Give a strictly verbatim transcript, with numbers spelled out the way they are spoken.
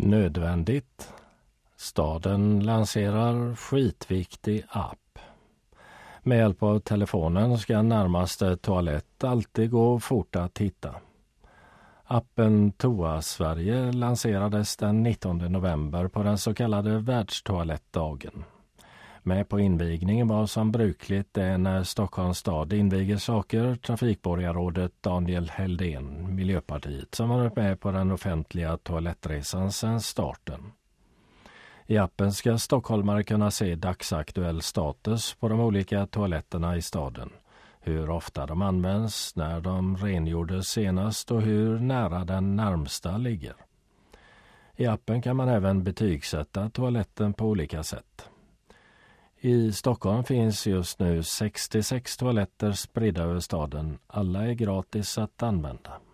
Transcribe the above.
Nödvändigt. Staden lanserar skitviktig app. Med hjälp av telefonen ska närmaste toalett alltid gå fort att hitta. Appen Toa Sverige lanserades den nittonde november på den så kallade världstoalettdagen. Med på invigningen var som brukligt är när Stockholms stad inviger saker trafikborgarrådet Daniel Heldén, Miljöpartiet, som varit med på den offentliga toalettresan sedan starten. I appen ska stockholmare kunna se dagsaktuell status på de olika toaletterna i staden. Hur ofta de används, när de rengjordes senast och hur nära den närmsta ligger. I appen kan man även betygsätta toaletten på olika sätt. I Stockholm finns just nu sextiosex toaletter spridda över staden. Alla är gratis att använda.